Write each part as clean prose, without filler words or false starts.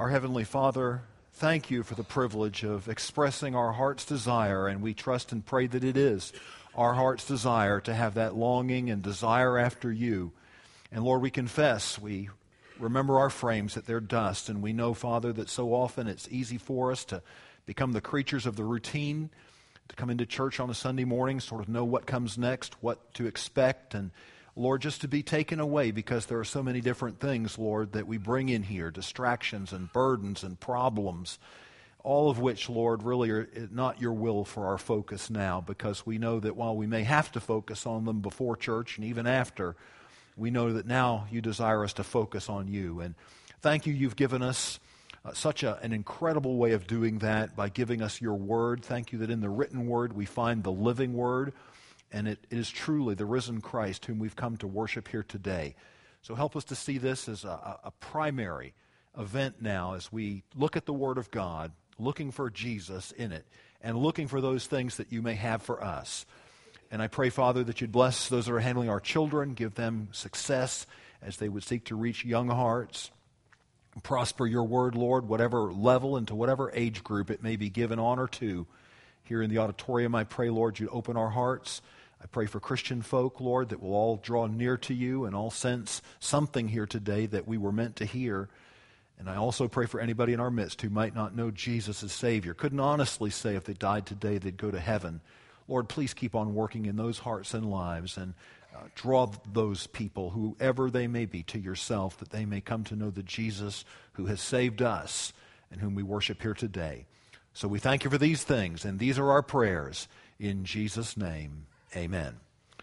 Our Heavenly Father, thank you for the privilege of expressing our heart's desire, and we trust and pray that it is our heart's desire to have that longing and desire after you. And Lord, we confess, we remember our frames, that they're dust, and we know, Father, that so often it's easy for us to become the creatures of the routine, to come into church on a Sunday morning, sort of know what comes next, what to expect, and Lord, just to be taken away because there are so many different things, Lord, that we bring in here, distractions and burdens and problems, all of which, Lord, really are not your will for our focus now, because we know that while we may have to focus on them before church and even after, we know that now you desire us to focus on you. And thank you, you've given us such an incredible way of doing that by giving us your word. Thank you that in the written word we find the living word, and it is truly the risen Christ whom we've come to worship here today. So help us to see this as a primary event now as we look at the Word of God, looking for Jesus in it, and looking for those things that you may have for us. And I pray, Father, that you'd bless those that are handling our children, give them success as they would seek to reach young hearts. Prosper your word, Lord, whatever level and to whatever age group it may be given honor to. Here in the auditorium, I pray, Lord, you'd open our hearts. I pray for Christian folk, Lord, that we'll all draw near to you and all sense something here today that we were meant to hear. And I also pray for anybody in our midst who might not know Jesus as Savior, couldn't honestly say if they died today they'd go to heaven. Lord, please keep on working in those hearts and lives and draw those people, whoever they may be, to yourself, that they may come to know the Jesus who has saved us and whom we worship here today. So we thank you for these things, and these are our prayers. In Jesus' name, amen.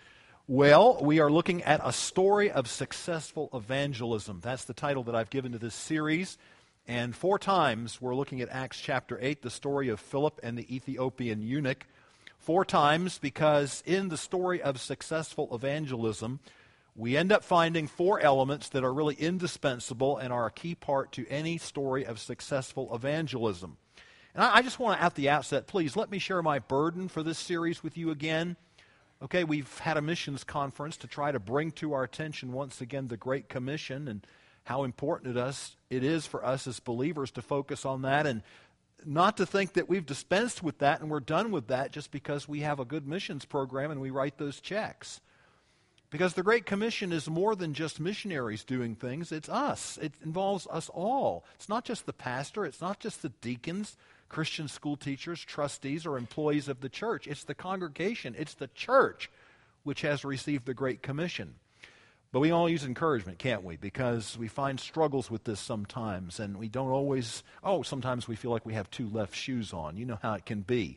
Well, we are looking at a story of successful evangelism. That's the title that I've given to this series. And 4 times we're looking at Acts chapter 8, the story of Philip and the Ethiopian eunuch. 4 times because in the story of successful evangelism, we end up finding 4 elements that are really indispensable and are a key part to any story of successful evangelism. And I just want to, at the outset, please let me share my burden for this series with you again. Okay, we've had a missions conference to try to bring to our attention once again the Great Commission and how important it is for us as believers to focus on that, and not to think that we've dispensed with that and we're done with that just because we have a good missions program and we write those checks. Because the Great Commission is more than just missionaries doing things. It's us. It involves us all. It's not just the pastor. It's not just the deacons, Christian school teachers, trustees, or employees of the church. It's the congregation. It's the church which has received the Great Commission. But we all use encouragement, can't we? Because we find struggles with this sometimes, and we don't always, sometimes we feel like we have 2 left shoes on. You know how it can be.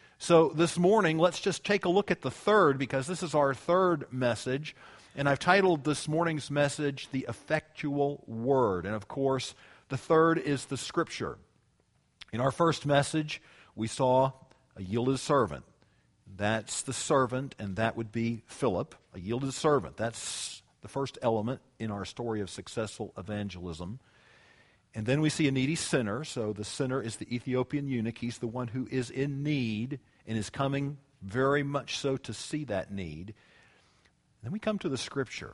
So this morning, let's just take a look at the third, because this is our third message. And I've titled this morning's message, The Effectual Word. And of course, the third is the Scripture. In our first message, we saw a yielded servant. That's the servant, and that would be Philip, a yielded servant. That's the first element in our story of successful evangelism. And then we see a needy sinner. So the sinner is the Ethiopian eunuch. He's the one who is in need and is coming very much so to see that need. Then we come to the Scripture.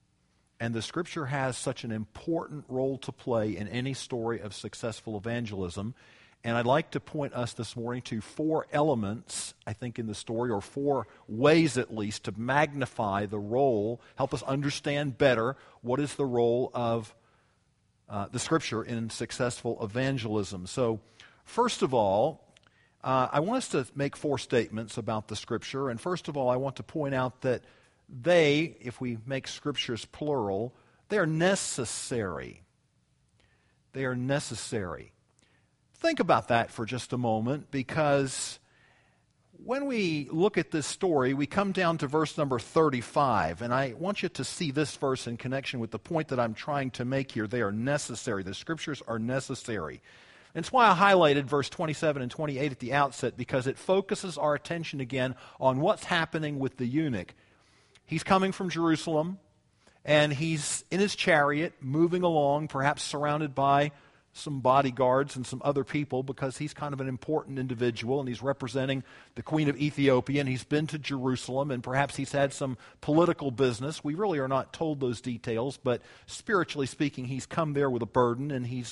And the Scripture has such an important role to play in any story of successful evangelism. And I'd like to point us this morning to 4 elements, I think, in the story, or 4 ways at least to magnify the role, help us understand better what is the role of the Scripture in successful evangelism. So, first of all, I want us to make 4 statements about the Scripture. And first of all, I want to point out that they, if we make Scriptures plural, they are necessary. They are necessary. Think about that for just a moment, because when we look at this story, we come down to verse number 35, and I want you to see this verse in connection with the point that I'm trying to make here. They are necessary. The Scriptures are necessary. And it's why I highlighted verse 27 and 28 at the outset, because it focuses our attention again on what's happening with the eunuch. He's coming from Jerusalem, and he's in his chariot, moving along, perhaps surrounded by some bodyguards and some other people, because he's kind of an important individual and he's representing the Queen of Ethiopia, and he's been to Jerusalem, and perhaps he's had some political business. We really are not told those details, but spiritually speaking, he's come there with a burden, and he's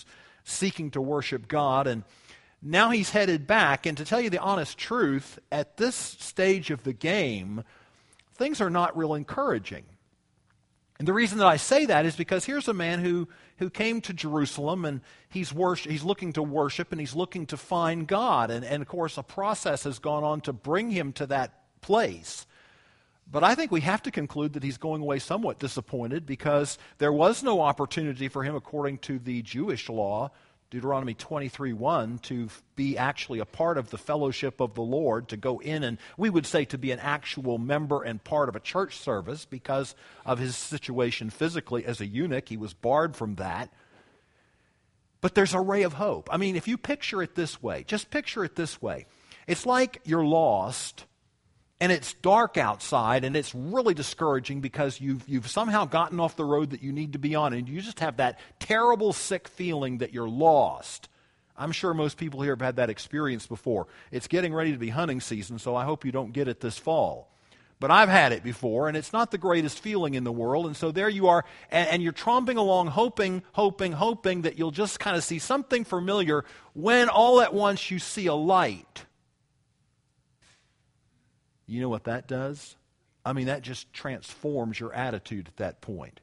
seeking to worship God. And now he's headed back. And to tell you the honest truth, at this stage of the game, things are not real encouraging. And the reason that I say that is because here's a man who came to Jerusalem, and he's looking to worship, and he's looking to find God. And of course, a process has gone on to bring him to that place. But I think we have to conclude that he's going away somewhat disappointed, because there was no opportunity for him, according to the Jewish law, Deuteronomy 23:1, to be actually a part of the fellowship of the Lord, to go in and, we would say, to be an actual member and part of a church service because of his situation physically as a eunuch. He was barred from that. But there's a ray of hope. I mean, if you picture it this way, just picture it this way. It's like you're lost, and it's dark outside, and it's really discouraging because you've somehow gotten off the road that you need to be on, and you just have that terrible, sick feeling that you're lost. I'm sure most people here have had that experience before. It's getting ready to be hunting season, so I hope you don't get it this fall. But I've had it before, and it's not the greatest feeling in the world, and so there you are, and you're tromping along, hoping that you'll just kind of see something familiar, when all at once you see a light. You know what that does? I mean, that just transforms your attitude at that point.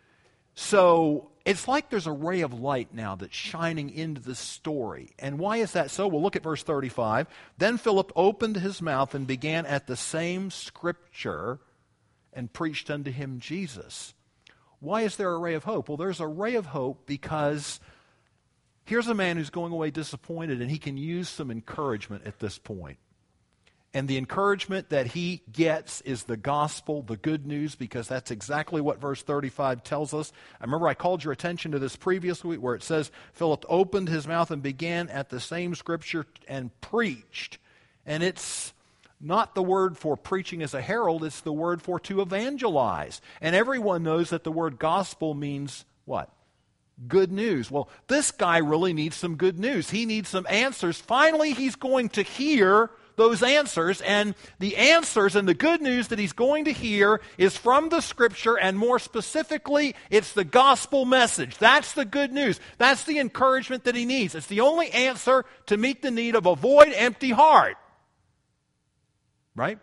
So it's like there's a ray of light now that's shining into the story. And why is that so? Well, look at verse 35. Then Philip opened his mouth and began at the same scripture and preached unto him Jesus. Why is there a ray of hope? Well, there's a ray of hope because here's a man who's going away disappointed, and he can use some encouragement at this point. And the encouragement that he gets is the gospel, the good news, because that's exactly what verse 35 tells us. I remember I called your attention to this previously where it says, Philip opened his mouth and began at the same scripture and preached. And it's not the word for preaching as a herald, it's the word for to evangelize. And everyone knows that the word gospel means what? Good news. Well, this guy really needs some good news. He needs some answers. Finally, he's going to hear those answers, and the answers and the good news that he's going to hear is from the Scripture, and more specifically, it's the gospel message. That's the good news. That's the encouragement that he needs. It's the only answer to meet the need of a void, empty heart. Right?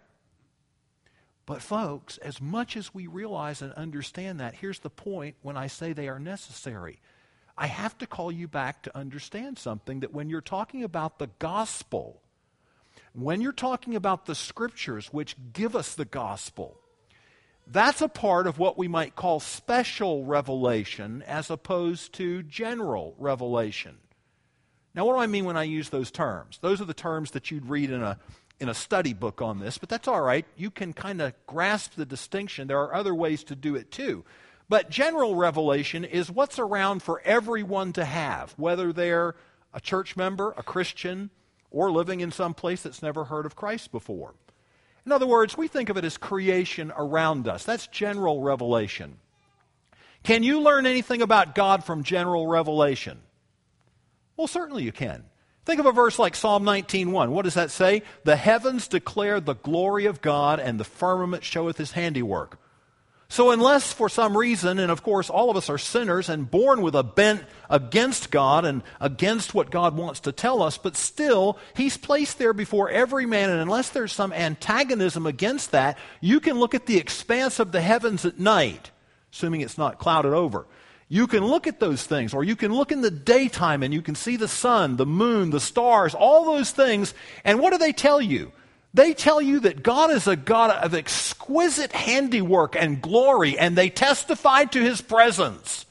But folks, as much as we realize and understand that, here's the point when I say they are necessary. I have to call you back to understand something, that when you're talking about the gospel, when you're talking about the Scriptures which give us the gospel, that's a part of what we might call special revelation as opposed to general revelation. Now, what do I mean when I use those terms? Those are the terms that you'd read in a study book on this, but that's all right. You can kind of grasp the distinction. There are other ways to do it too. But general revelation is what's around for everyone to have, whether they're a church member, a Christian, or living in some place that's never heard of Christ before. In other words, we think of it as creation around us. That's general revelation. Can you learn anything about God from general revelation? Well, certainly you can. Think of a verse like Psalm 19:1. What does that say? The heavens declare the glory of God, and the firmament showeth his handiwork. So unless for some reason, and of course all of us are sinners and born with a bent against God and against what God wants to tell us, but still, he's placed there before every man, and unless there's some antagonism against that, you can look at the expanse of the heavens at night, assuming it's not clouded over. You can look at those things, or you can look in the daytime and you can see the sun, the moon, the stars, all those things, and what do they tell you? They tell you that God is a God of exquisite handiwork and glory, and they testify to his presence.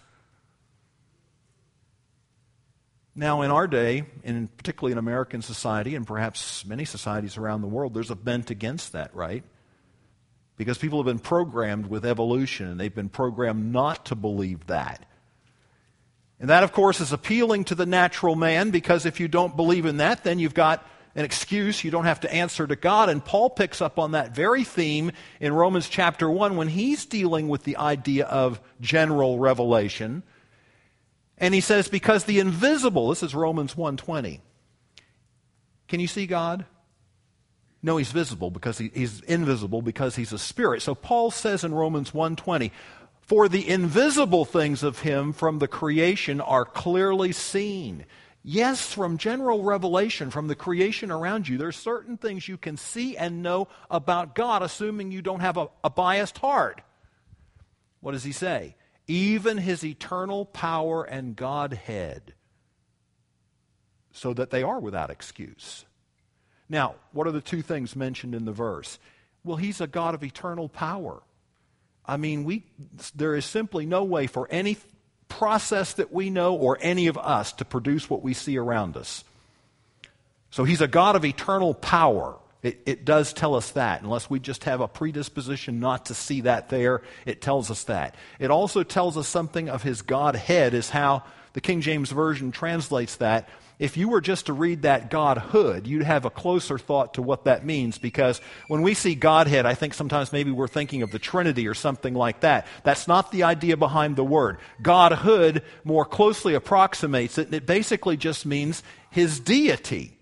Now, in our day, and particularly in American society, and perhaps many societies around the world, there's a bent against that, right? Because people have been programmed with evolution, and they've been programmed not to believe that. And that, of course, is appealing to the natural man, because if you don't believe in that, then you've got an excuse. You don't have to answer to God. And Paul picks up on that very theme in Romans chapter 1 when he's dealing with the idea of general revelation. And he says, because the invisible, this is Romans 1:20. Can you see God? No, he's visible because he's invisible because he's a spirit. So Paul says in Romans 1:20, For the invisible things of him from the creation are clearly seen. Yes, from general revelation, from the creation around you, there's certain things you can see and know about God, assuming you don't have a biased heart. What does he say? Even his eternal power and Godhead, so that they are without excuse. Now, what are the two things mentioned in the verse? Well, he's a God of eternal power. I mean, there is simply no way for any process that we know or any of us to produce what we see around us. So he's a God of eternal power. It does tell us that. Unless we just have a predisposition not to see that there, it tells us that. It also tells us something of his Godhead, is how the King James Version translates that. If you were just to read that Godhood, you'd have a closer thought to what that means, because when we see Godhead, I think sometimes maybe we're thinking of the Trinity or something like that. That's not the idea behind the word. Godhood more closely approximates it, and it basically just means his deity.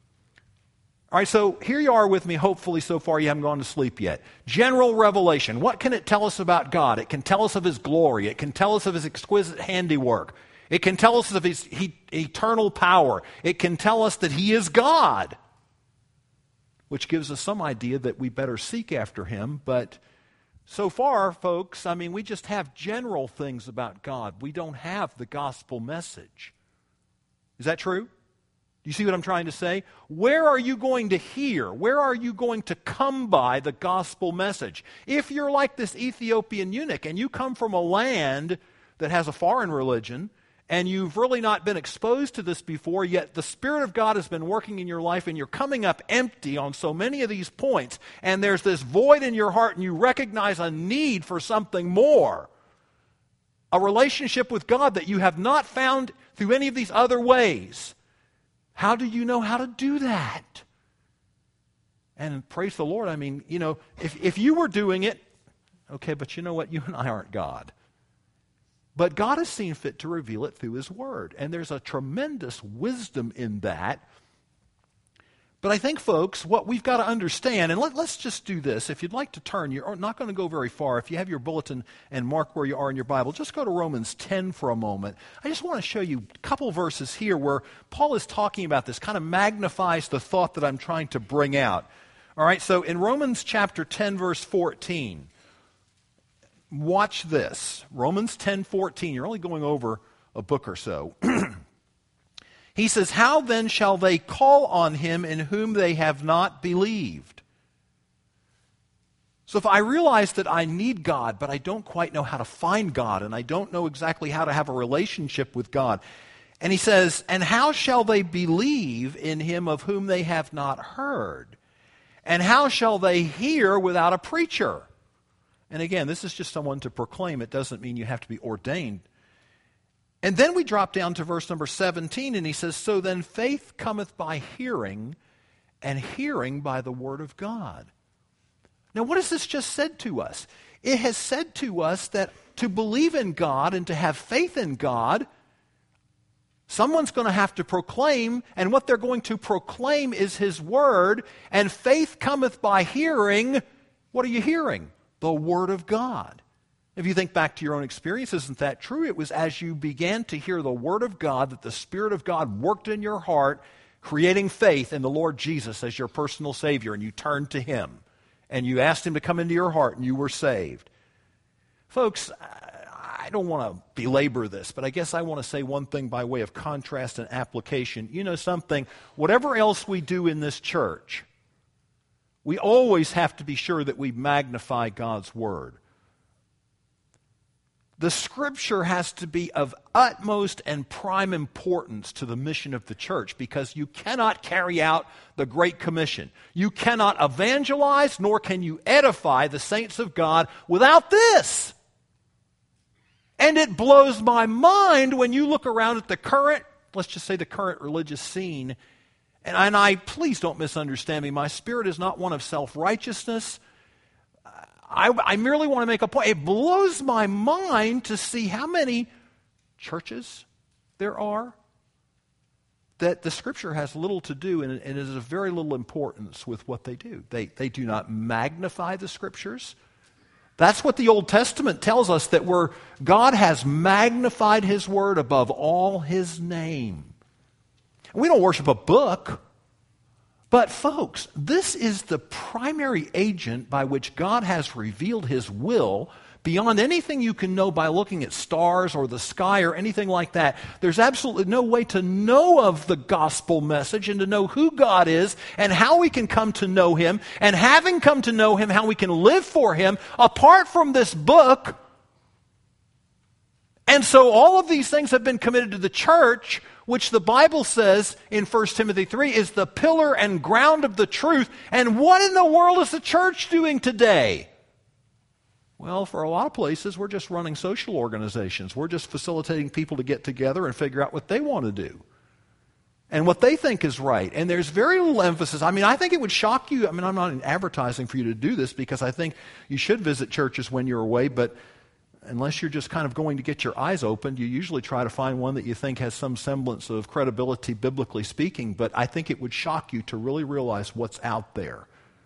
All right, so here you are with me. Hopefully so far you haven't gone to sleep yet. General revelation. What can it tell us about God? It can tell us of his glory. It can tell us of his exquisite handiwork. It can tell us of his eternal power. It can tell us that he is God, which gives us some idea that we better seek after him. But so far, folks, I mean, we just have general things about God. We don't have the gospel message. Is that true? Do you see what I'm trying to say? Where are you going to hear? Where are you going to come by the gospel message? If you're like this Ethiopian eunuch and you come from a land that has a foreign religion, and you've really not been exposed to this before, yet the Spirit of God has been working in your life, and you're coming up empty on so many of these points, and there's this void in your heart, and you recognize a need for something more, a relationship with God that you have not found through any of these other ways. How do you know how to do that? And praise the Lord, I mean, you know, if you were doing it, okay, but you know what? You and I aren't God. But God has seen fit to reveal it through his word. And there's a tremendous wisdom in that. But I think, folks, what we've got to understand, and let's just do this. If you'd like to turn, you're not going to go very far. If you have your bulletin and mark where you are in your Bible, just go to Romans 10 for a moment. I just want to show you a couple verses here where Paul is talking about this, kind of magnifies the thought that I'm trying to bring out. All right, so in Romans chapter 10, verse 14, watch this. Romans 10:14. You're only going over a book or so. He says, "How then shall they call on him in whom they have not believed?" So if I realize that I need God, but I don't quite know how to find God, and I don't know exactly how to have a relationship with God. And he says, "And how shall they believe in him of whom they have not heard? And how shall they hear without a preacher?" And again, this is just someone to proclaim. It doesn't mean you have to be ordained. And then we drop down to verse number 17, and he says, "So then faith cometh by hearing, and hearing by the word of God." Now, what has this just said to us? It has said to us that to believe in God and to have faith in God, someone's going to have to proclaim, and what they're going to proclaim is his word, and faith cometh by hearing. What are you hearing? The word of God. If you think back to your own experience, isn't that true? It was as you began to hear the word of God that the Spirit of God worked in your heart, creating faith in the Lord Jesus as your personal Savior, and you turned to him, and you asked him to come into your heart, and you were saved. Folks, I don't want to belabor this, but I guess I want to say one thing by way of contrast and application. You know something? Whatever else we do in this church, we always have to be sure that we magnify God's word. The Scripture has to be of utmost and prime importance to the mission of the church, because you cannot carry out the Great Commission. You cannot evangelize, nor can you edify the saints of God without this. And it blows my mind when you look around at the current, let's just say the current religious scene. And I, please don't misunderstand me. My spirit is not one of self-righteousness. I merely want to make a point. It blows my mind to see how many churches there are that the Scripture has little to do and it is of very little importance with what they do. They do not magnify the Scriptures. That's what the Old Testament tells us, that God has magnified His Word above all His name. We don't worship a book. But folks, this is the primary agent by which God has revealed His will beyond anything you can know by looking at stars or the sky or anything like that. There's absolutely no way to know of the gospel message and to know who God is and how we can come to know Him, and having come to know Him, how we can live for Him apart from this book. And so all of these things have been committed to the church, which the Bible says in 1 Timothy 3 is the pillar and ground of the truth. And what in the world is the church doing today? Well, for a lot of places, we're just running social organizations. We're just facilitating people to get together and figure out what they want to do and what they think is right. And there's very little emphasis. I mean, I think it would shock you. I mean, I'm not advertising for you to do this, because I think you should visit churches when you're away, but unless you're just kind of going to get your eyes opened, you usually try to find one that you think has some semblance of credibility, biblically speaking. But I think it would shock you to really realize what's out there.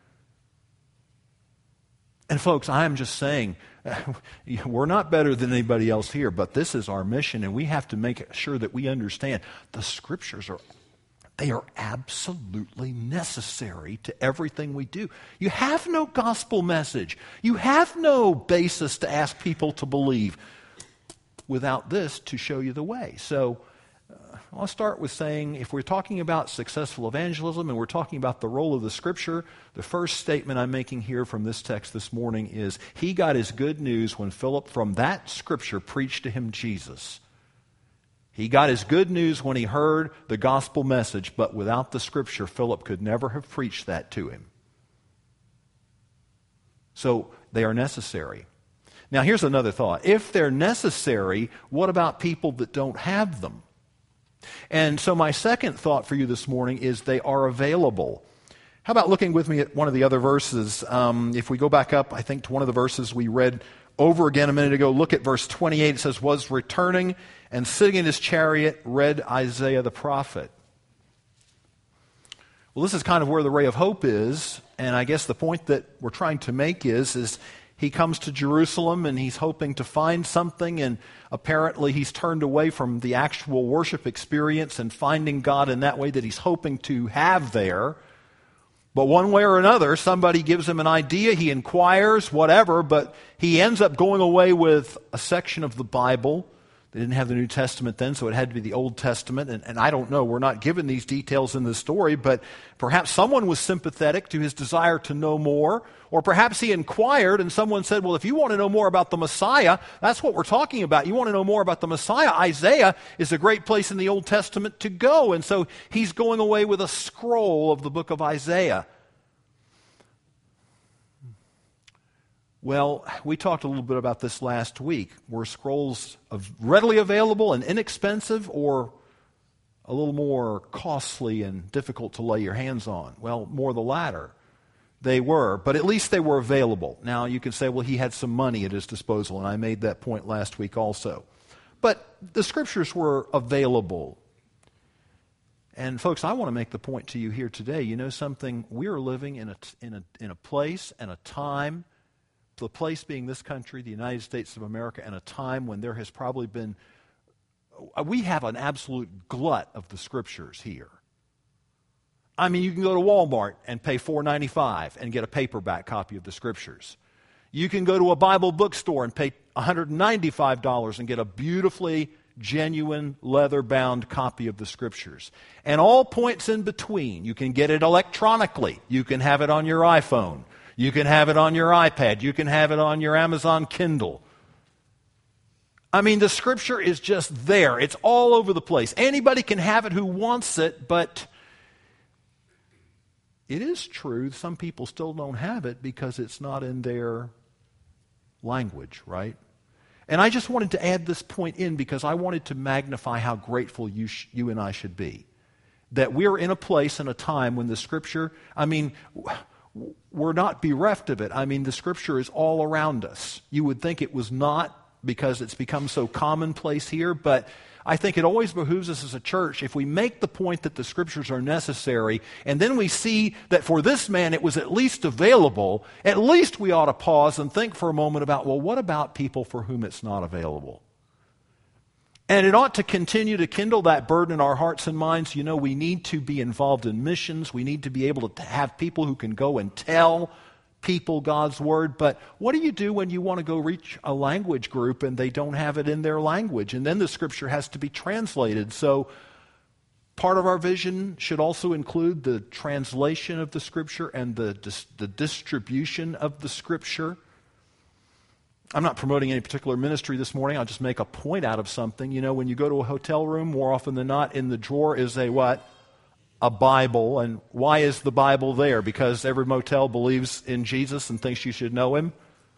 And folks, I am just saying, we're not better than anybody else here, but this is our mission, and we have to make sure that we understand the Scriptures they are absolutely necessary to everything we do. You have no gospel message. You have no basis to ask people to believe without this to show you the way. So I'll start with saying, if we're talking about successful evangelism and we're talking about the role of the Scripture, the first statement I'm making here from this text this morning is, he got his good news when Philip from that Scripture preached to him Jesus. He got his good news when he heard the gospel message, but without the Scripture, Philip could never have preached that to him. So they are necessary. Now here's another thought. If they're necessary, what about people that don't have them? And so my second thought for you this morning is they are available. How about looking with me at one of the other verses? If we go back up, I think, to one of the verses we read over again a minute ago, look at verse 28. It says, was returning and sitting in his chariot, read Isaiah the prophet. Well, this is kind of where the ray of hope is, and I guess the point that we're trying to make is he comes to Jerusalem and he's hoping to find something, and apparently he's turned away from the actual worship experience and finding God in that way that he's hoping to have there. But one way or another, somebody gives him an idea, he inquires, whatever, but he ends up going away with a section of the Bible. They didn't have the New Testament then, so it had to be the Old Testament. And I don't know, we're not given these details in the story, but perhaps someone was sympathetic to his desire to know more. Or perhaps he inquired and someone said, well, if you want to know more about the Messiah, that's what we're talking about. You want to know more about the Messiah, Isaiah is a great place in the Old Testament to go. And so he's going away with a scroll of the book of Isaiah. Well, we talked a little bit about this last week. Were scrolls readily available and inexpensive, or a little more costly and difficult to lay your hands on? Well, more the latter. They were, but at least they were available. Now, you can say, well, he had some money at his disposal, and I made that point last week also. But the Scriptures were available. And folks, I want to make the point to you here today. You know something? We are living in a place and a time, the place being this country, the United States of America, and a time when there has probably been, we have an absolute glut of the Scriptures here. I mean, you can go to Walmart and pay $4.95 and get a paperback copy of the Scriptures. You can go to a Bible bookstore and pay $195 and get a beautifully genuine leather-bound copy of the Scriptures. And all points in between. You can get it electronically. You can have it on your iPhone. You can have it on your iPad. You can have it on your Amazon Kindle. I mean, the Scripture is just there. It's all over the place. Anybody can have it who wants it, but it is true some people still don't have it because it's not in their language, right? And I just wanted to add this point in because I wanted to magnify how grateful you and I should be. That we're in a place and a time when the Scripture, I mean, we're not bereft of it. I mean, the Scripture is all around us. You would think it was not because it's become so commonplace here, but I think it always behooves us as a church, if we make the point that the Scriptures are necessary, and then we see that for this man it was at least available, at least we ought to pause and think for a moment about, well, what about people for whom it's not available? And it ought to continue to kindle that burden in our hearts and minds. You know, we need to be involved in missions. We need to be able to have people who can go and tell people God's Word. But what do you do when you want to go reach a language group and they don't have it in their language? And then the Scripture has to be translated. So part of our vision should also include the translation of the Scripture and the distribution of the Scripture. I'm not promoting any particular ministry this morning. I'll just make a point out of something. You know, when you go to a hotel room, more often than not, in the drawer is a what? A Bible. And why is the Bible there? Because every motel believes in Jesus and thinks you should know Him?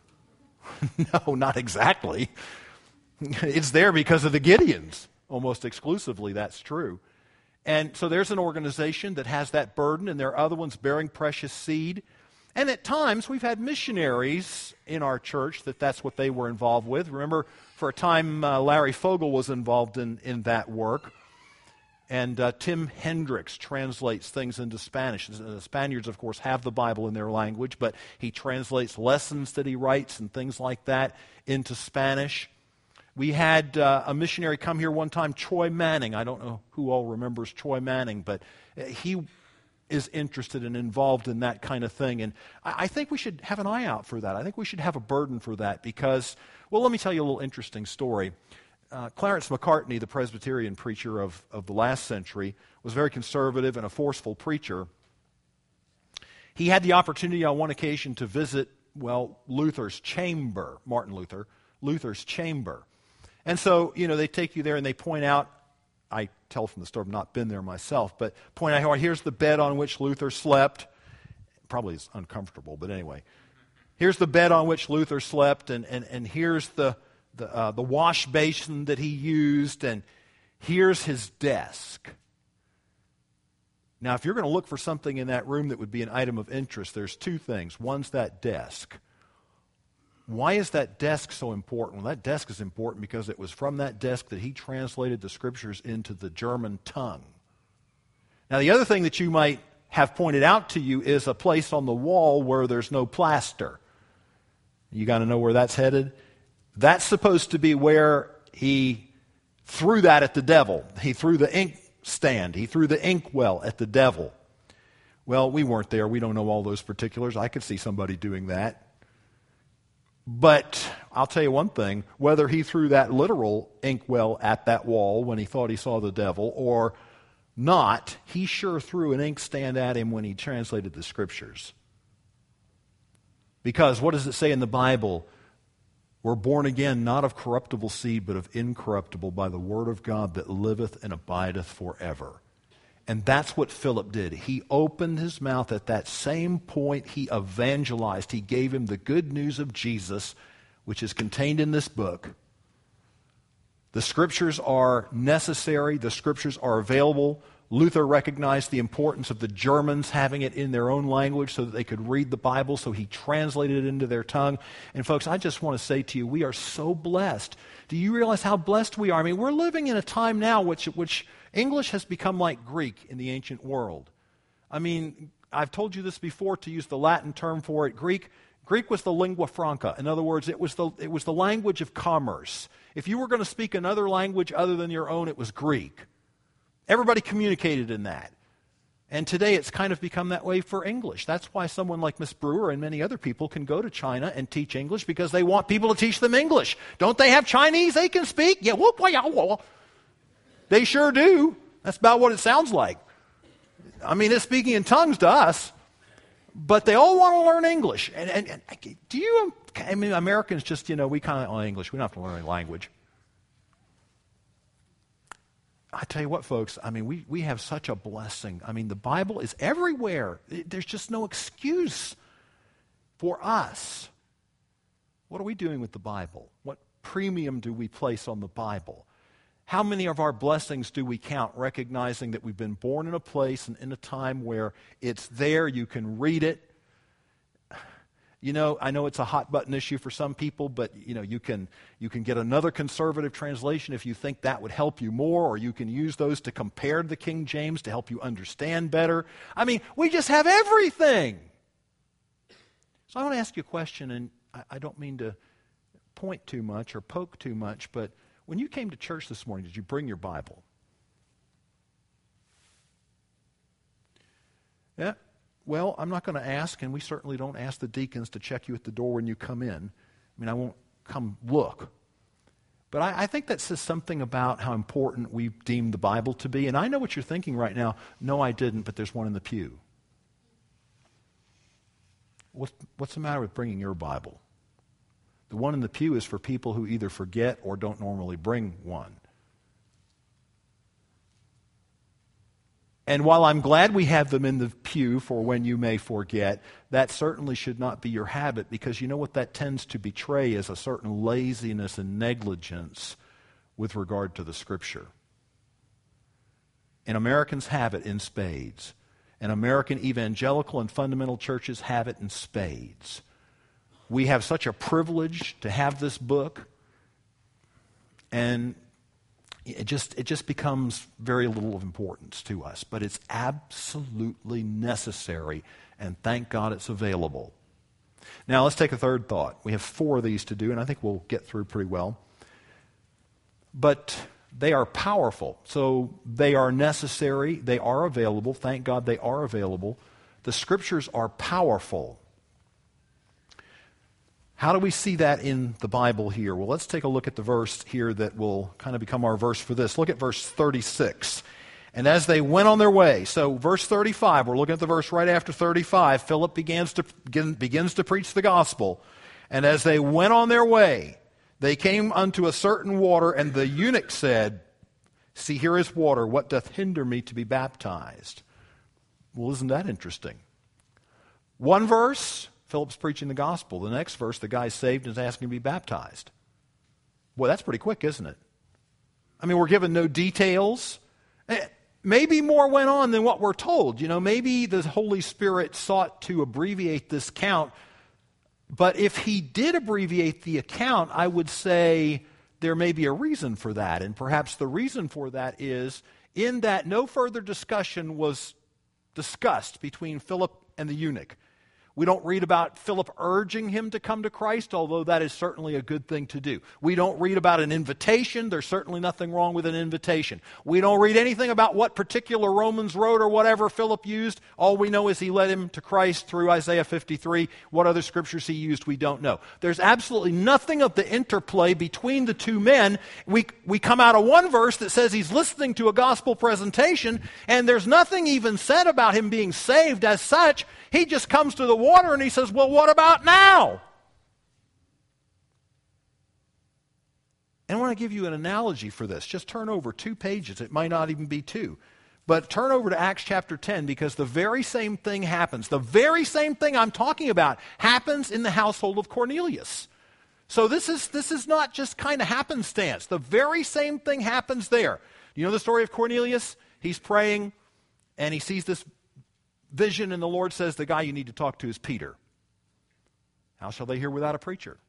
No, not exactly. It's there because of the Gideons. Almost exclusively, that's true. And so there's an organization that has that burden, and there are other ones bearing precious seed. And at times, we've had missionaries in our church that's what they were involved with. Remember, for a time, Larry Fogel was involved in that work. And Tim Hendricks translates things into Spanish. The Spaniards, of course, have the Bible in their language, but he translates lessons that he writes and things like that into Spanish. We had a missionary come here one time, Troy Manning. I don't know who all remembers Troy Manning, but he is interested and involved in that kind of thing. And I think we should have an eye out for that. I think we should have a burden for that because, well, let me tell you a little interesting story. Clarence McCartney, the Presbyterian preacher of the last century, was very conservative and a forceful preacher. He had the opportunity on one occasion to visit, Luther's chamber, Martin Luther, Luther's chamber. And so, they take you there and they point out, I tell from the story, I've not been there myself, but point out, here's the bed on which Luther slept. Probably is uncomfortable, but anyway. Here's the bed on which Luther slept, and here's the wash basin that he used, and here's his desk. Now, if you're going to look for something in that room that would be an item of interest, there's two things. One's that desk. Why is that desk so important? Well, that desk is important because it was from that desk that he translated the Scriptures into the German tongue. Now, the other thing that you might have pointed out to you is a place on the wall where there's no plaster. You got to know where that's headed? That's supposed to be where he threw that at the devil. He threw the ink stand. He threw the inkwell at the devil. Well, we weren't there. We don't know all those particulars. I could see somebody doing that. But I'll tell you one thing, whether he threw that literal inkwell at that wall when he thought he saw the devil or not, he sure threw an inkstand at him when he translated the Scriptures. Because what does it say in the Bible? We're born again not of corruptible seed, but of incorruptible by the word of God that liveth and abideth forever. And that's what Philip did. He opened his mouth at that same point. He evangelized. He gave him the good news of Jesus, which is contained in this book. The Scriptures are necessary. The Scriptures are available. Luther recognized the importance of the Germans having it in their own language so that they could read the Bible, so he translated it into their tongue. And folks, I just want to say to you, we are so blessed. Do you realize how blessed we are? I mean, we're living in a time now which English has become like Greek in the ancient world. I mean, I've told you this before, to use the Latin term for it. Greek was the lingua franca. In other words, it was the language of commerce. If you were going to speak another language other than your own, it was Greek. Everybody communicated in that. And today it's kind of become that way for English. That's why someone like Miss Brewer and many other people can go to China and teach English, because they want people to teach them English. Don't they have Chinese they can speak? Yeah, they sure do. That's about what it sounds like. I mean, it's speaking in tongues to us, but they all want to learn English. And Americans just, we kind of, English, we don't have to learn any language. I tell you what, folks, I mean, we have such a blessing. I mean, the Bible is everywhere. There's just no excuse for us. What are we doing with the Bible? What premium do we place on the Bible? How many of our blessings do we count, recognizing that we've been born in a place and in a time where it's there, you can read it? You know, I know it's a hot button issue for some people, but you can get another conservative translation if you think that would help you more, or you can use those to compare to the King James to help you understand better. I mean, we just have everything. So I want to ask you a question, and I don't mean to point too much or poke too much, but when you came to church this morning, did you bring your Bible? Yeah. Well, I'm not going to ask, and we certainly don't ask the deacons to check you at the door when you come in. I mean, I won't come look. But I think that says something about how important we deem the Bible to be. And I know what you're thinking right now. No, I didn't, but there's one in the pew. What's the matter with bringing your Bible? The one in the pew is for people who either forget or don't normally bring one. And while I'm glad we have them in the pew for when you may forget, that certainly should not be your habit, because you know what that tends to betray is a certain laziness and negligence with regard to the Scripture. And Americans have it in spades. And American evangelical and fundamental churches have it in spades. We have such a privilege to have this book, and it just becomes very little of importance to us. But it's absolutely necessary, and thank God it's available. Now let's take a third thought. We have 4 of these to do, and I think we'll get through pretty well. But they are powerful. So they are necessary. They are available. Thank God they are available. The Scriptures are powerful. How do we see that in the Bible here? Well, let's take a look at the verse here that will kind of become our verse for this. Look at verse 36. And as they went on their way, so verse 35, we're looking at the verse right after 35, Philip begins to preach the gospel. And as they went on their way, they came unto a certain water, and the eunuch said, See, here is water. What doth hinder me to be baptized? Well, isn't that interesting? One verse, Philip's preaching the gospel. The next verse, the guy's saved and is asking to be baptized. Boy, that's pretty quick, isn't it? I mean, we're given no details. Maybe more went on than what we're told. Maybe the Holy Spirit sought to abbreviate this account. But if he did abbreviate the account, I would say there may be a reason for that. And perhaps the reason for that is in that no further discussion was discussed between Philip and the eunuch. We don't read about Philip urging him to come to Christ, although that is certainly a good thing to do. We don't read about an invitation. There's certainly nothing wrong with an invitation. We don't read anything about what particular Romans road or whatever Philip used. All we know is he led him to Christ through Isaiah 53. What other scriptures he used, we don't know. There's absolutely nothing of the interplay between the two men. We come out of one verse that says he's listening to a gospel presentation, and there's nothing even said about him being saved as such. He just comes to the water and he says, well, what about now? And I want to give you an analogy for this. Just turn over 2 pages. It might not even be 2. But turn over to Acts chapter 10, because the very same thing happens. The very same thing I'm talking about happens in the household of Cornelius. So this is not just kind of happenstance. The very same thing happens there. You know the story of Cornelius? He's praying and he sees this vision, and the Lord says, the guy you need to talk to is Peter. How shall they hear without a preacher?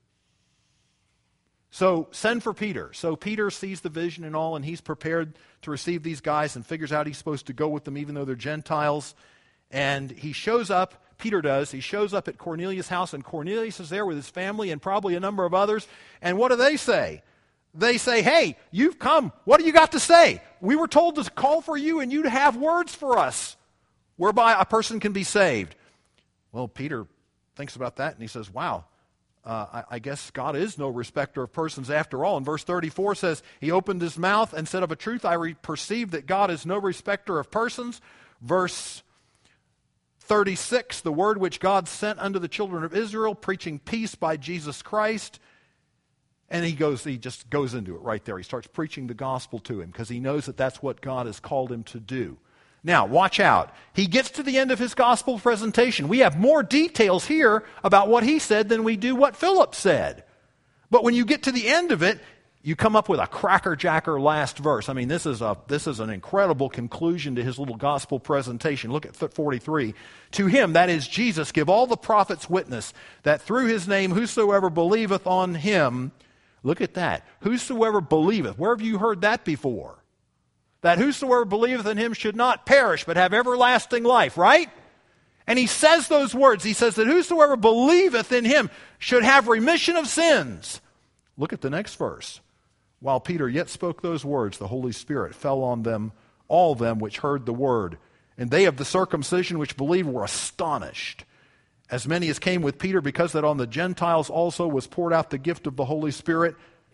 So send for Peter. So Peter sees the vision and all, and he's prepared to receive these guys and figures out he's supposed to go with them even though they're Gentiles. And he shows up, Peter does, he shows up at Cornelius' house, and Cornelius is there with his family and probably a number of others. And what do they say? They say, hey, you've come. What do you got to say? We were told to call for you and you to have words for us, whereby a person can be saved. Well, Peter thinks about that and he says, wow, I guess God is no respecter of persons after all. And verse 34 says, he opened his mouth and said, of a truth I perceive that God is no respecter of persons. Verse 36, the word which God sent unto the children of Israel, preaching peace by Jesus Christ. And he just goes into it right there. He starts preaching the gospel to him because he knows that that's what God has called him to do. Now, watch out. He gets to the end of his gospel presentation. We have more details here about what he said than we do what Philip said. But when you get to the end of it, you come up with a crackerjacker last verse. I mean, this is an incredible conclusion to his little gospel presentation. Look at 43. To him, that is Jesus, give all the prophets witness that through his name whosoever believeth on him, look at that, whosoever believeth. Where have you heard that before? That whosoever believeth in him should not perish, but have everlasting life, right? And he says those words. He says that whosoever believeth in him should have remission of sins. Look at the next verse. While Peter yet spoke those words, the Holy Spirit fell on them, all them which heard the word. And they of the circumcision which believed were astonished, as many as came with Peter, because that on the Gentiles also was poured out the gift of the Holy Spirit.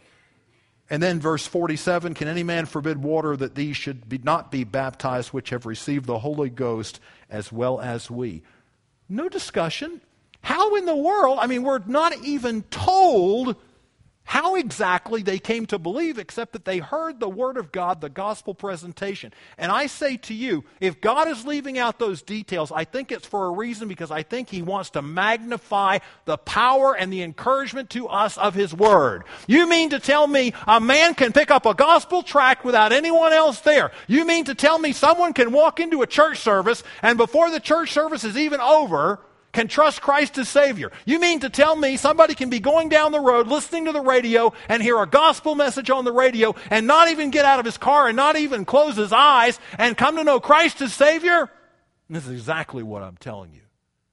And then verse 47, can any man forbid water that these should not be baptized, which have received the Holy Ghost as well as we? No discussion. How in the world, I mean, we're not even told how exactly they came to believe, except that they heard the Word of God, the gospel presentation. And I say to you, if God is leaving out those details, I think it's for a reason, because I think He wants to magnify the power and the encouragement to us of His Word. You mean to tell me a man can pick up a gospel tract without anyone else there? You mean to tell me someone can walk into a church service and before the church service is even over, can trust Christ as Savior? You mean to tell me somebody can be going down the road listening to the radio and hear a gospel message on the radio and not even get out of his car and not even close his eyes and come to know Christ as Savior? And this is exactly what I'm telling you.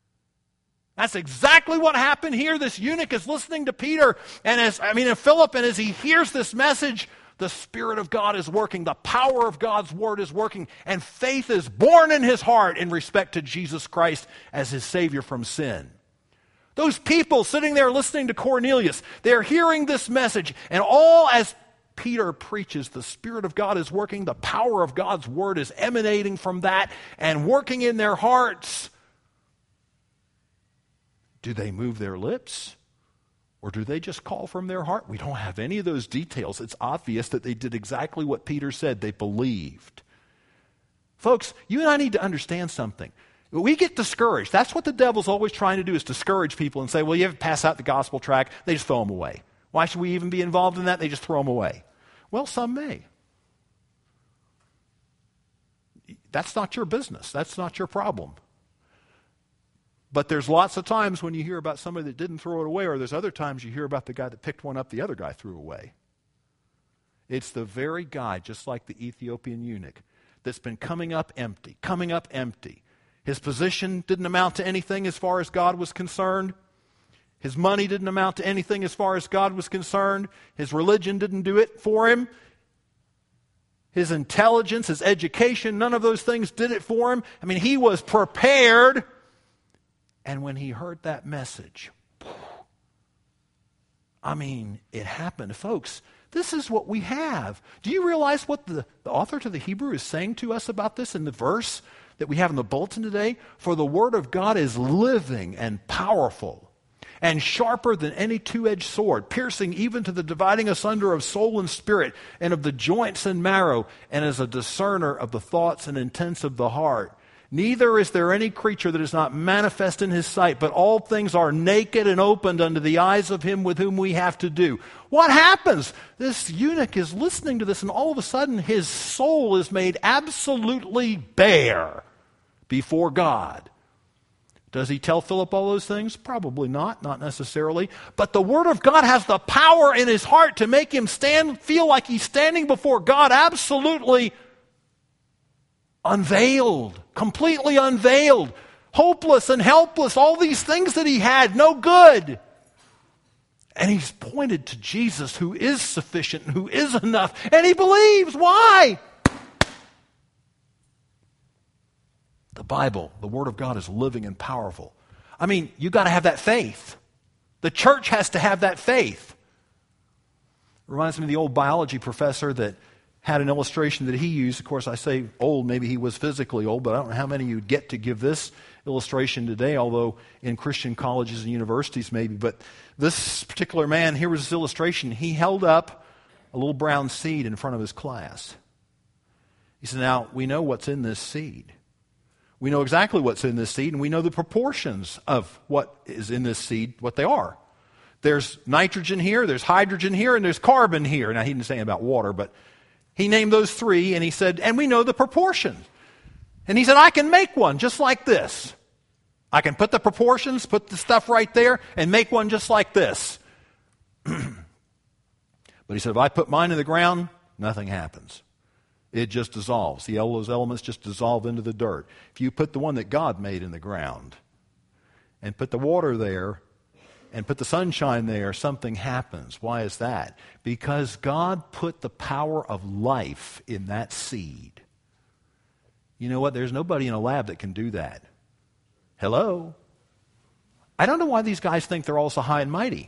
That's exactly what happened here. This eunuch is listening to Peter and Philip, and as he hears this message, the Spirit of God is working. The power of God's Word is working. And faith is born in his heart in respect to Jesus Christ as his Savior from sin. Those people sitting there listening to Cornelius, they're hearing this message. And all as Peter preaches, the Spirit of God is working. The power of God's Word is emanating from that and working in their hearts. Do they move their lips? Or do they just call from their heart? We don't have any of those details. It's obvious that they did exactly what Peter said. They believed. Folks, you and I need to understand something. We get discouraged. That's what the devil's always trying to do, is discourage people and say, well, you have to pass out the gospel tract. They just throw them away. Why should we even be involved in that? They just throw them away. Well, some may. That's not your business. That's not your problem. But there's lots of times when you hear about somebody that didn't throw it away, or there's other times you hear about the guy that picked one up the other guy threw away. It's the very guy, just like the Ethiopian eunuch, that's been coming up empty. His position didn't amount to anything as far as God was concerned. His money didn't amount to anything as far as God was concerned. His religion didn't do it for him. His intelligence, his education, none of those things did it for him. I mean, he was prepared. And when he heard that message, I mean, it happened. Folks, this is what we have. Do you realize what the author to the Hebrew is saying to us about this in the verse that we have in the bulletin today? For the Word of God is living and powerful and sharper than any two-edged sword, piercing even to the dividing asunder of soul and spirit and of the joints and marrow, and is a discerner of the thoughts and intents of the heart. Neither is there any creature that is not manifest in his sight, but all things are naked and opened unto the eyes of him with whom we have to do. What happens? This eunuch is listening to this, and all of a sudden his soul is made absolutely bare before God. Does he tell Philip all those things? Probably not necessarily. But the Word of God has the power in his heart to make him feel like he's standing before God absolutely unveiled, completely unveiled, hopeless and helpless, all these things that he had, no good. And he's pointed to Jesus, who is sufficient and who is enough, and he believes. Why? The Bible, the Word of God, is living and powerful. I mean, you got to have that faith. The church has to have that faith. It reminds me of the old biology professor that had an illustration that he used. Of course, I say old, maybe he was physically old, but I don't know how many you'd get to give this illustration today, although in Christian colleges and universities maybe. But this particular man, here was his illustration. He held up a little brown seed in front of his class. He said, now, we know what's in this seed. We know exactly what's in this seed, and we know the proportions of what is in this seed, what they are. There's nitrogen here, there's hydrogen here, and there's carbon here. Now, he didn't say anything about water, but he named those three, and he said, and we know the proportions. And he said, I can make one just like this. I can put the proportions, put the stuff right there, and make one just like this. But he said, if I put mine in the ground, nothing happens. It just dissolves. Those elements just dissolve into the dirt. If you put the one that God made in the ground, and put the water there, and put the sunshine there, something happens. Why is that? Because God put the power of life in that seed. You know what? There's nobody in a lab that can do that. Hello? I don't know why these guys think they're all so high and mighty.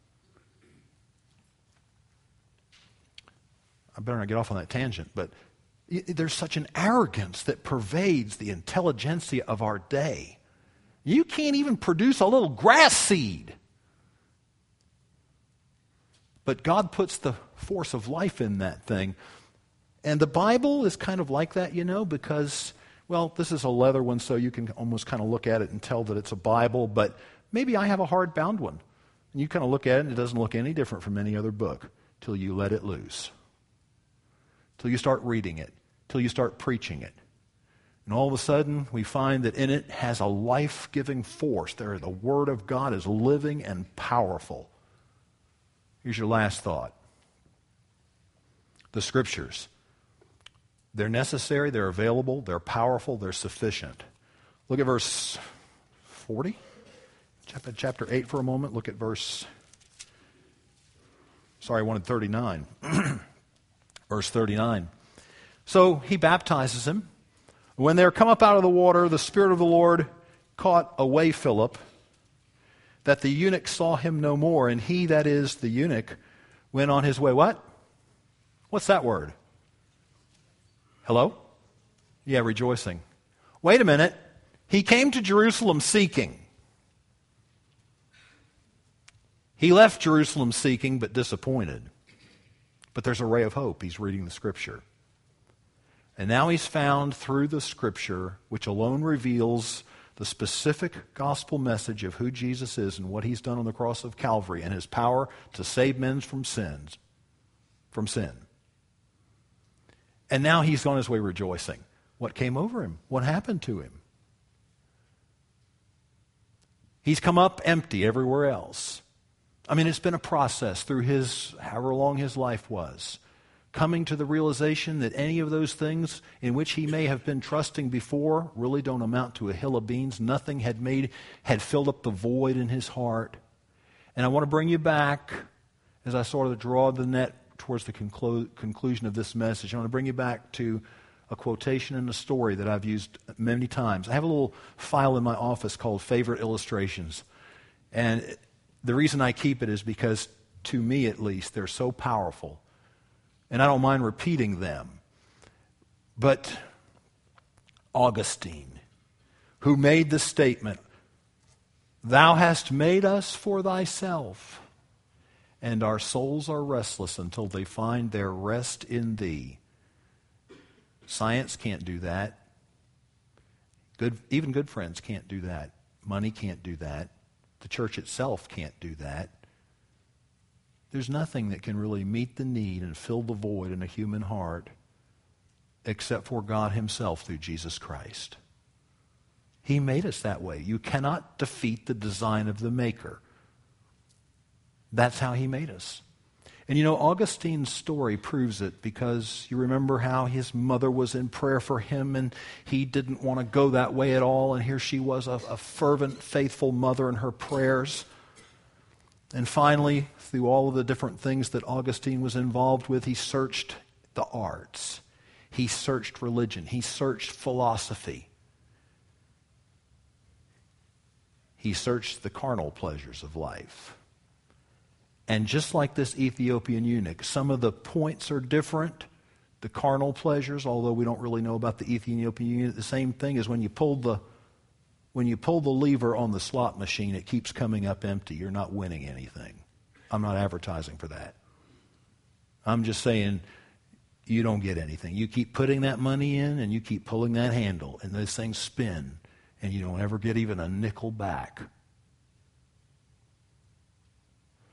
I better not get off on that tangent, but there's such an arrogance that pervades the intelligentsia of our day. You can't even produce a little grass seed. But God puts the force of life in that thing. And the Bible is kind of like that, because, well, this is a leather one, so you can almost kind of look at it and tell that it's a Bible, but maybe I have a hardbound one. And you kind of look at it, and it doesn't look any different from any other book till you let it loose, till you start reading it, till you start preaching it. And all of a sudden, we find that in it has a life-giving force. The Word of God is living and powerful. Here's your last thought. The Scriptures. They're necessary, they're available, they're powerful, they're sufficient. Look at verse 40. Chapter 8 for a moment. Look at I wanted 39. Verse 39. So he baptizes him. When they're come up out of the water, the Spirit of the Lord caught away Philip, that the eunuch saw him no more, and he, that is, the eunuch, went on his way. What? What's that word? Hello? Yeah, rejoicing. Wait a minute. He came to Jerusalem seeking. He left Jerusalem seeking but disappointed. But there's a ray of hope. He's reading the Scripture. And now he's found through the Scripture, which alone reveals the specific gospel message of who Jesus is and what he's done on the cross of Calvary and his power to save men from sin. And now he's on his way rejoicing. What came over him? What happened to him? He's come up empty everywhere else. I mean, it's been a process through however long his life was, coming to the realization that any of those things in which he may have been trusting before really don't amount to a hill of beans. Nothing had filled up the void in his heart. And I want to bring you back, as I sort of draw the net towards the conclusion of this message, I want to bring you back to a quotation in a story that I've used many times. I have a little file in my office called Favorite Illustrations. And the reason I keep it is because, to me at least, they're so powerful. And I don't mind repeating them. But Augustine, who made the statement, "Thou hast made us for thyself, and our souls are restless until they find their rest in thee." Science can't do that. Even good friends can't do that. Money can't do that. The church itself can't do that. There's nothing that can really meet the need and fill the void in a human heart except for God himself through Jesus Christ. He made us that way. You cannot defeat the design of the Maker. That's how he made us. And Augustine's story proves it, because you remember how his mother was in prayer for him and he didn't want to go that way at all. And here she was, a fervent, faithful mother in her prayers. And finally, through all of the different things that Augustine was involved with, he searched the arts. He searched religion. He searched philosophy. He searched the carnal pleasures of life. And just like this Ethiopian eunuch, some of the points are different. The carnal pleasures, although we don't really know about the Ethiopian eunuch, the same thing is when you pull the lever on the slot machine, it keeps coming up empty. You're not winning anything. I'm not advertising for that. I'm just saying you don't get anything. You keep putting that money in and you keep pulling that handle and those things spin and you don't ever get even a nickel back.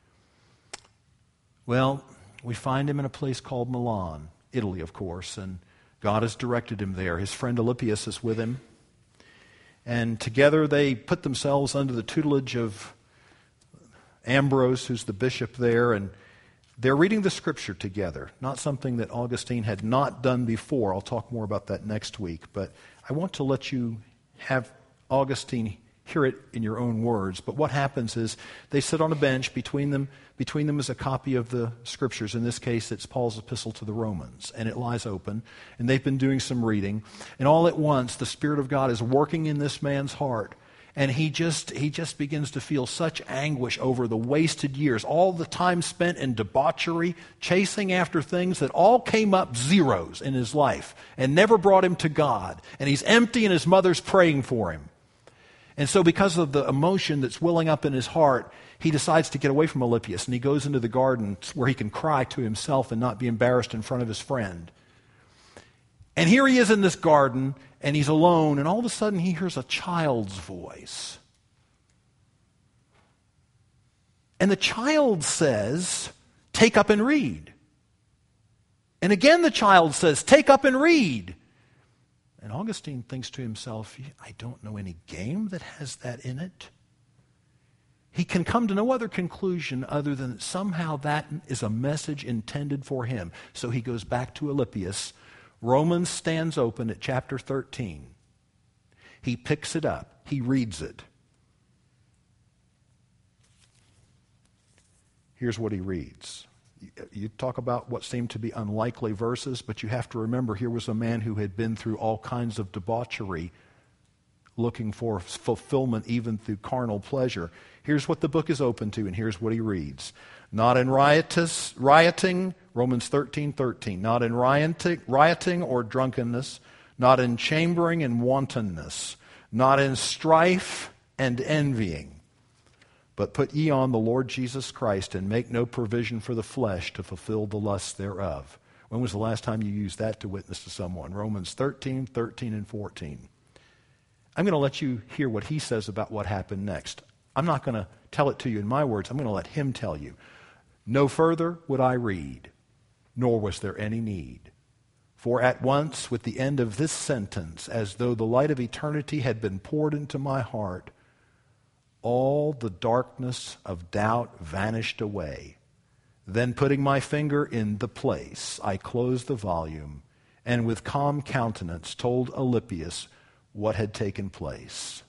Well, we find him in a place called Milan, Italy, of course, and God has directed him there. His friend Alypius is with him. And together they put themselves under the tutelage of Ambrose, who's the bishop there, and they're reading the Scripture together, not something that Augustine had not done before. I'll talk more about that next week, but I want to let you have Augustine hear it in your own words. But what happens is they sit on a bench. Between them is a copy of the Scriptures. In this case, it's Paul's epistle to the Romans, and it lies open. And they've been doing some reading. And all at once, the Spirit of God is working in this man's heart. And he just begins to feel such anguish over the wasted years, all the time spent in debauchery, chasing after things that all came up zeros in his life and never brought him to God. And he's empty, and his mother's praying for him. And so because of the emotion that's welling up in his heart, he decides to get away from Alypius, and he goes into the garden where he can cry to himself and not be embarrassed in front of his friend. And here he is in this garden, and he's alone, and all of a sudden he hears a child's voice. And the child says, "Take up and read." And again the child says, "Take up and read." And Augustine thinks to himself, I don't know any game that has that in it. He can come to no other conclusion other than that somehow that is a message intended for him. So he goes back to Alypius. Romans stands open at chapter 13. He picks it up. He reads it. Here's what he reads. You talk about what seemed to be unlikely verses, but you have to remember here was a man who had been through all kinds of debauchery, looking for fulfillment even through carnal pleasure. Here's what the book is open to, and here's what he reads. Not in rioting, Romans 13:13. Not in rioting or drunkenness, not in chambering and wantonness, not in strife and envying. But put ye on the Lord Jesus Christ, and make no provision for the flesh to fulfill the lusts thereof. When was the last time you used that to witness to someone? Romans 13:13 and 14. I'm going to let you hear what he says about what happened next. I'm not going to tell it to you in my words. I'm going to let him tell you. No further would I read, nor was there any need. For at once, with the end of this sentence, as though the light of eternity had been poured into my heart, all the darkness of doubt vanished away. Then putting my finger in the place, I closed the volume, and with calm countenance told Alypius what had taken place.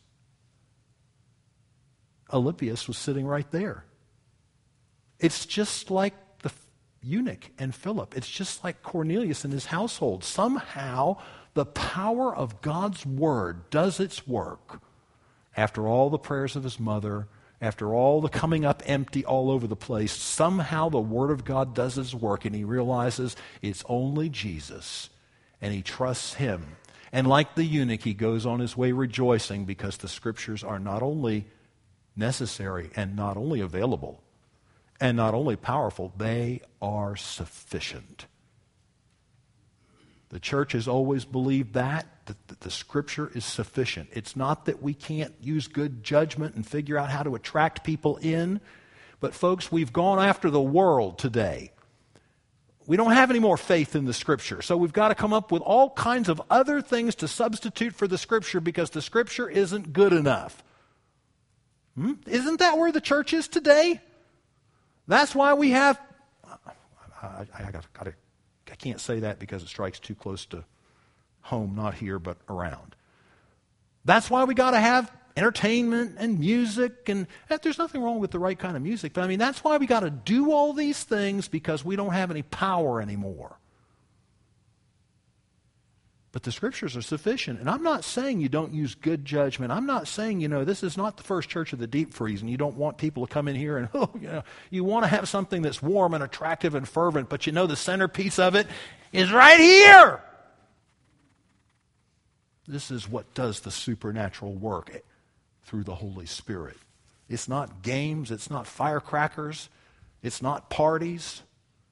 Alypius was sitting right there. It's just like the eunuch and Philip. It's just like Cornelius and his household. Somehow, the power of God's word does its work. After all the prayers of his mother, after all the coming up empty all over the place, somehow the Word of God does its work, and he realizes it's only Jesus, and he trusts him. And like the eunuch, he goes on his way rejoicing because the Scriptures are not only necessary and not only available and not only powerful, they are sufficient. The church has always believed that the Scripture is sufficient. It's not that we can't use good judgment and figure out how to attract people in, but folks, we've gone after the world today. We don't have any more faith in the Scripture, so we've got to come up with all kinds of other things to substitute for the Scripture because the Scripture isn't good enough. Isn't that where the church is today? That's why we have... I can't say that because it strikes too close to home, not here, but around. That's why we got to have entertainment and music, and there's nothing wrong with the right kind of music, but that's why we got to do all these things because we don't have any power anymore. But the Scriptures are sufficient, and I'm not saying you don't use good judgment. I'm not saying, this is not the First Church of the Deep Freeze, and you don't want people to come in here and, you want to have something that's warm and attractive and fervent, but the centerpiece of it is right here. This is what does the supernatural work through the Holy Spirit. It's not games, it's not firecrackers, it's not parties.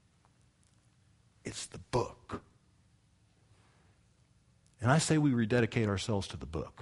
It's the book. And I say we rededicate ourselves to the book.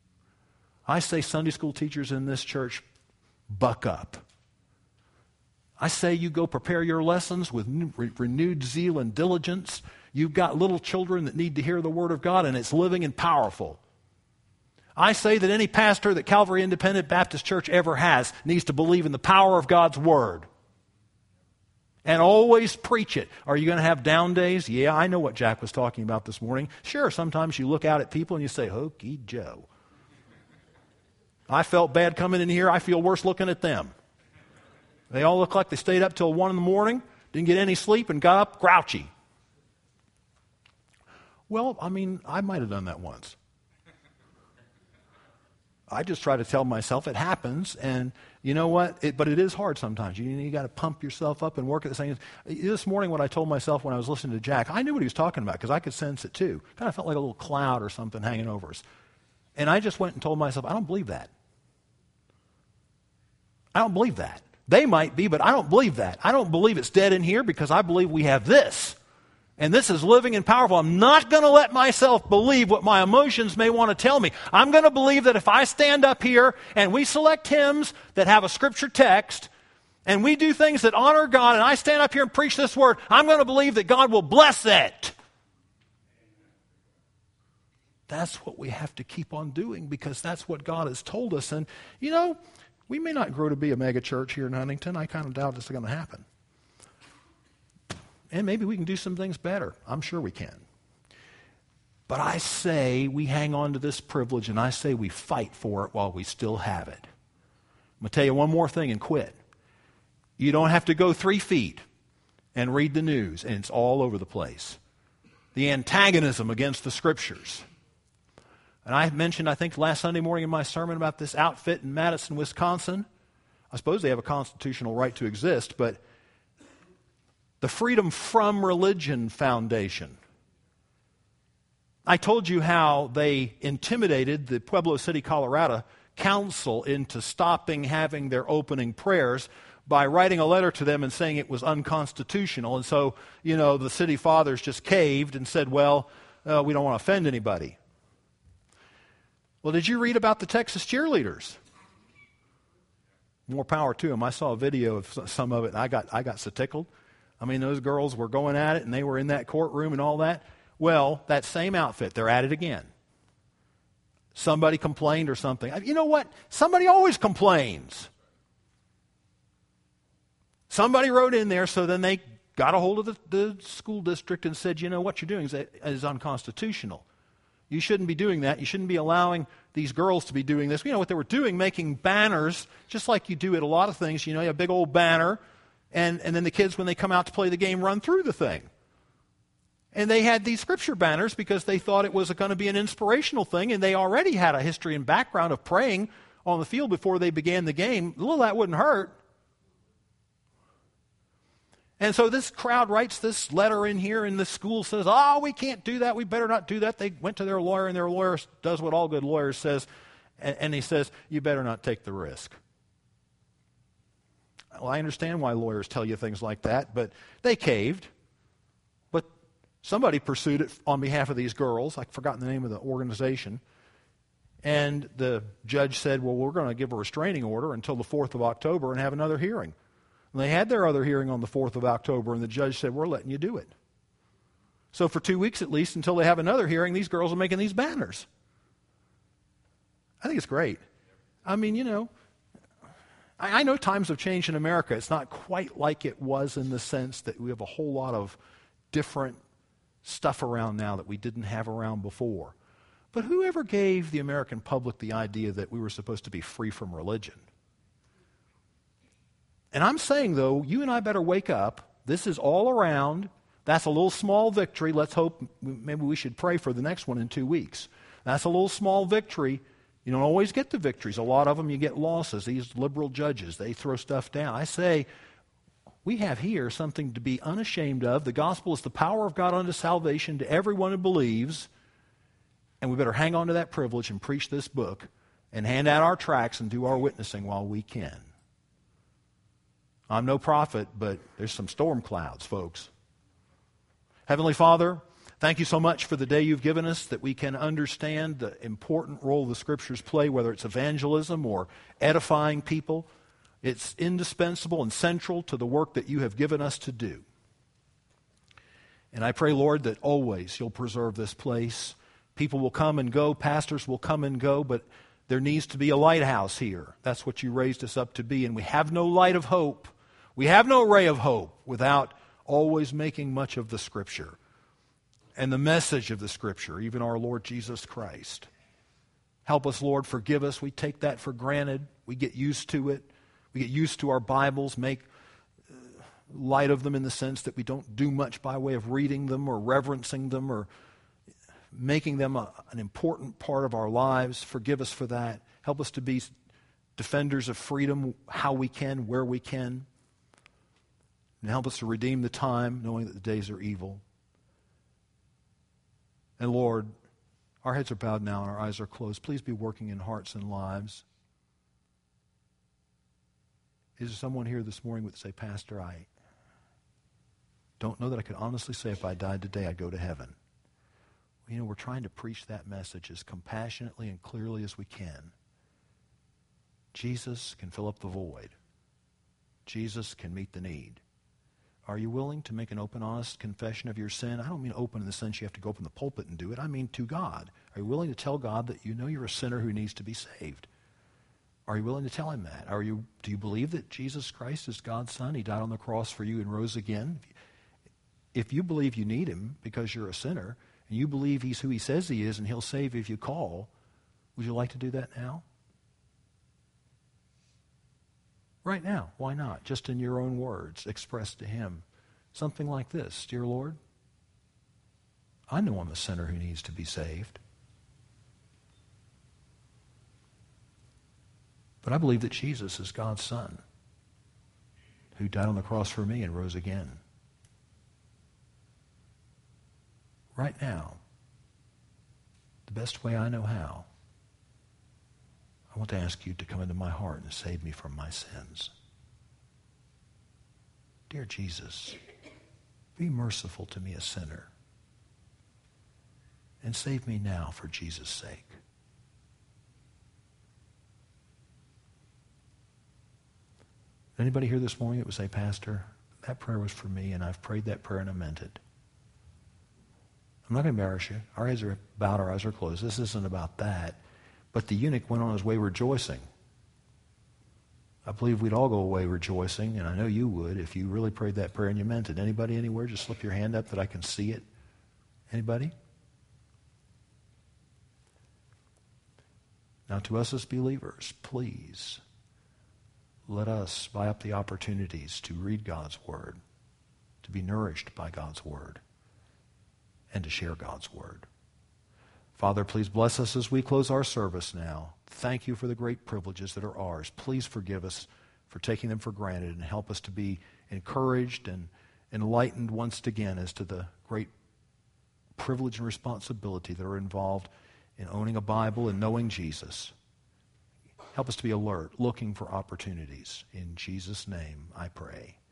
I say Sunday school teachers in this church, buck up. I say you go prepare your lessons with renewed zeal and diligence. You've got little children that need to hear the Word of God, and it's living and powerful. I say that any pastor that Calvary Independent Baptist Church ever has needs to believe in the power of God's Word. And always preach it. Are you going to have down days? Yeah, I know what Jack was talking about this morning. Sure, sometimes you look out at people and you say, Hokey Joe. I felt bad coming in here. I feel worse looking at them. They all look like they stayed up till 1 in the morning, didn't get any sleep, and got up grouchy. Well, I mean, I might have done that once. I just try to tell myself it happens, and you know what? But it is hard sometimes. You got to pump yourself up and work at the same. This morning, what I told myself when I was listening to Jack, I knew what he was talking about because I could sense it too. Kind of felt like a little cloud or something hanging over us. And I just went and told myself, I don't believe that. I don't believe that. They might be, but I don't believe that. I don't believe it's dead in here because I believe we have this. And this is living and powerful. I'm not going to let myself believe what my emotions may want to tell me. I'm going to believe that if I stand up here and we select hymns that have a scripture text and we do things that honor God and I stand up here and preach this word, I'm going to believe that God will bless it. That's what we have to keep on doing because that's what God has told us. And, you know, we may not grow to be a mega church here in Huntington. I kind of doubt it's going to happen. And maybe we can do some things better. I'm sure we can. But I say we hang on to this privilege, and I say we fight for it while we still have it. I'm going to tell you one more thing and quit. You don't have to go 3 feet and read the news, and it's all over the place. The antagonism against the Scriptures. And I mentioned, I think, last Sunday morning in my sermon about this outfit in Madison, Wisconsin. I suppose they have a constitutional right to exist, but the Freedom From Religion Foundation. I told you how they intimidated the Pueblo City, Colorado council into stopping having their opening prayers by writing a letter to them and saying it was unconstitutional. And so, you know, the city fathers just caved and said, well, we don't want to offend anybody. Well, did you read about the Texas cheerleaders? More power to them. I saw a video of some of it, and I got so tickled. I mean, those girls were going at it, and they were in that courtroom and all that. Well, that same outfit, they're at it again. Somebody complained or something. You know what? Somebody always complains. Somebody wrote in there, so then they got a hold of the school district and said, you know, what you're doing is unconstitutional. You shouldn't be doing that. You shouldn't be allowing these girls to be doing this. You know what they were doing? Making banners, just like you do at a lot of things. You know, you have a big old banner, and then the kids, when they come out to play the game, run through the thing. And they had these scripture banners because they thought it was going to be an inspirational thing, and they already had a history and background of praying on the field before they began the game. A little of that wouldn't hurt. And so this crowd writes this letter in here, and the school says, oh, we can't do that. We better not do that. They went to their lawyer, and their lawyer does what all good lawyers says, and he says, you better not take the risk. Well, I understand why lawyers tell you things like that, but they caved. But somebody pursued it on behalf of these girls. I've forgotten the name of the organization. And the judge said, well, we're going to give a restraining order until the 4th of October and have another hearing. And they had their other hearing on the 4th of October, and the judge said, we're letting you do it. So for 2 weeks at least, until they have another hearing, these girls are making these banners. I think it's great. I mean, you know, I know times have changed in America. It's not quite like it was in the sense that we have a whole lot of different stuff around now that we didn't have around before. But whoever gave the American public the idea that we were supposed to be free from religion? And I'm saying, though, you and I better wake up. This is all around. That's a little small victory. Let's hope, maybe we should pray for the next one in 2 weeks. That's a little small victory. You don't always get the victories. A lot of them you get losses. These liberal judges, they throw stuff down. I say, we have here something to be unashamed of. The gospel is the power of God unto salvation to everyone who believes. And we better hang on to that privilege and preach this book and hand out our tracts and do our witnessing while we can. I'm no prophet, but there's some storm clouds, folks. Heavenly Father, thank you so much for the day you've given us that we can understand the important role the Scriptures play, whether it's evangelism or edifying people. It's indispensable and central to the work that you have given us to do. And I pray, Lord, that always you'll preserve this place. People will come and go, pastors will come and go, but there needs to be a lighthouse here. That's what you raised us up to be. And we have no light of hope. We have no ray of hope without always making much of the Scripture and the message of the Scripture, even our Lord Jesus Christ. Help us, Lord, forgive us. We take that for granted. We get used to it. We get used to our Bibles, make light of them in the sense that we don't do much by way of reading them or reverencing them or making them an important part of our lives. Forgive us for that. Help us to be defenders of freedom how we can, where we can. And help us to redeem the time, knowing that the days are evil. And Lord, our heads are bowed now and our eyes are closed. Please be working in hearts and lives. Is there someone here this morning would say, Pastor, I don't know that I could honestly say if I died today I'd go to heaven. You know, we're trying to preach that message as compassionately and clearly as we can. Jesus can fill up the void. Jesus can meet the need. Are you willing to make an open, honest confession of your sin? I don't mean open in the sense you have to go up in the pulpit and do it. I mean to God. Are you willing to tell God that you know you're a sinner who needs to be saved? Are you willing to tell him that? Do you believe that Jesus Christ is God's Son? He died on the cross for you and rose again? If you believe you need him because you're a sinner, and you believe he's who he says he is and he'll save you if you call, would you like to do that now? Right now. Why not? Just in your own words, express to him something like this. Dear Lord, I know I'm a sinner who needs to be saved. But I believe that Jesus is God's Son who died on the cross for me and rose again. Right now, the best way I know how, I want to ask you to come into my heart and save me from my sins. Dear Jesus, be merciful to me, a sinner, and save me now for Jesus' sake. Anybody here this morning that would say, Pastor, that prayer was for me, and I've prayed that prayer and I meant it. I'm not going to embarrass you. Our heads are bowed, our eyes are closed. This isn't about that. But the eunuch went on his way rejoicing. I believe we'd all go away rejoicing, and I know you would if you really prayed that prayer and you meant it. Anybody anywhere? Just slip your hand up that I can see it. Anybody? Now to us as believers, please let us buy up the opportunities to read God's Word, to be nourished by God's Word, and to share God's Word. Father, please bless us as we close our service now. Thank you for the great privileges that are ours. Please forgive us for taking them for granted and help us to be encouraged and enlightened once again as to the great privilege and responsibility that are involved in owning a Bible and knowing Jesus. Help us to be alert, looking for opportunities. In Jesus' name I pray.